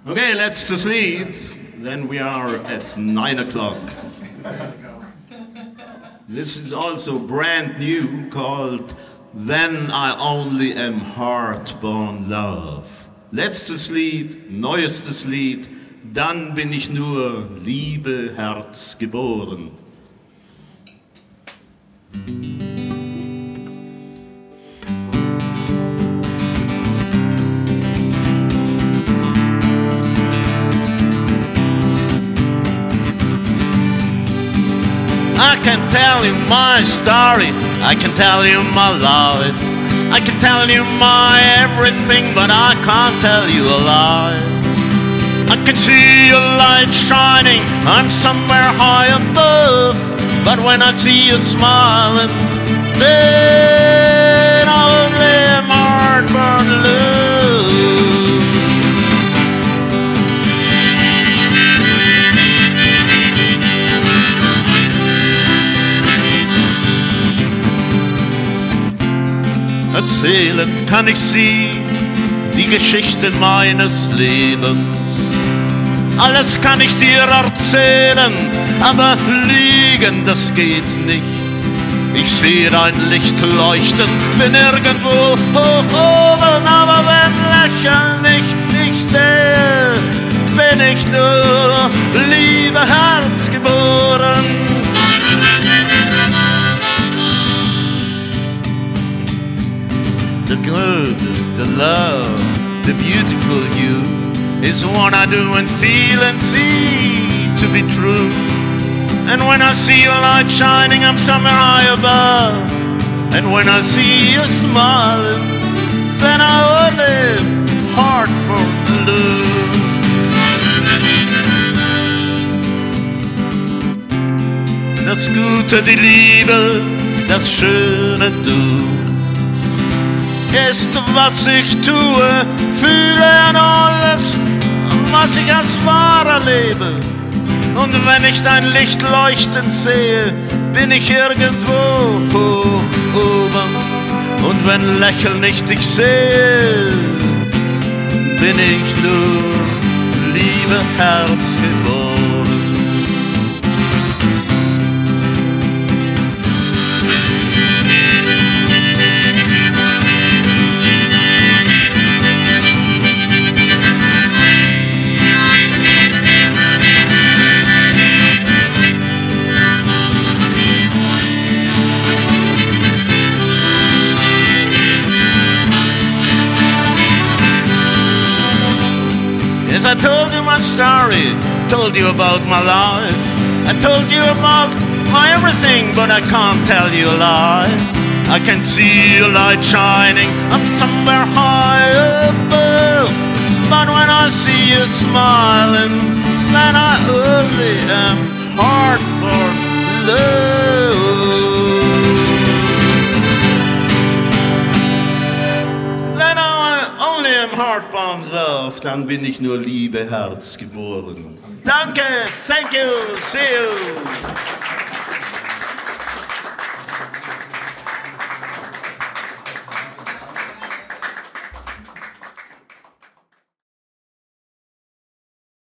Okay, letztes Lied. Then we are at 9 o'clock. This is also brand new, called Then I Only Am Heartborn Love. Letztes Lied, neuestes Lied, dann bin ich nur Liebe, Herz geboren. I can tell you my story, I can tell you my life, I can tell you my everything, but I can't tell you a lie. I can see your light shining, I'm somewhere high above, but when I see you smiling, then I only am heartburn love. Erzählen kann ich sie, die Geschichte meines Lebens. Alles kann ich dir erzählen, aber lügen, das geht nicht. Ich sehe dein Licht leuchten, bin irgendwo hoch oben, aber wenn Lächeln ich nicht sehe, bin ich nur Liebe, Herz geboren. The good, the love, the beautiful you is what I do and feel and see to be true. And when I see your light shining, I'm somewhere high above. And when I see you smiling, then I only heart for love. Das Gute, die Liebe, das Schöne Du ist, was ich tue, fühle an alles, was ich als wahr erlebe. Und wenn ich dein Licht leuchten sehe, bin ich irgendwo hoch oben. Und wenn Lächeln nicht ich sehe, bin ich nur Liebe, Herz geboren. Yes, I told you my story, told you about my life, I told you about my everything, but I can't tell you a lie. I can see your light shining, I'm somewhere high above, but when I see you smiling, then I only am heart for love. Then I only am heartbound love, dann bin ich nur Liebe, Herz geboren. Danke, thank you, see you.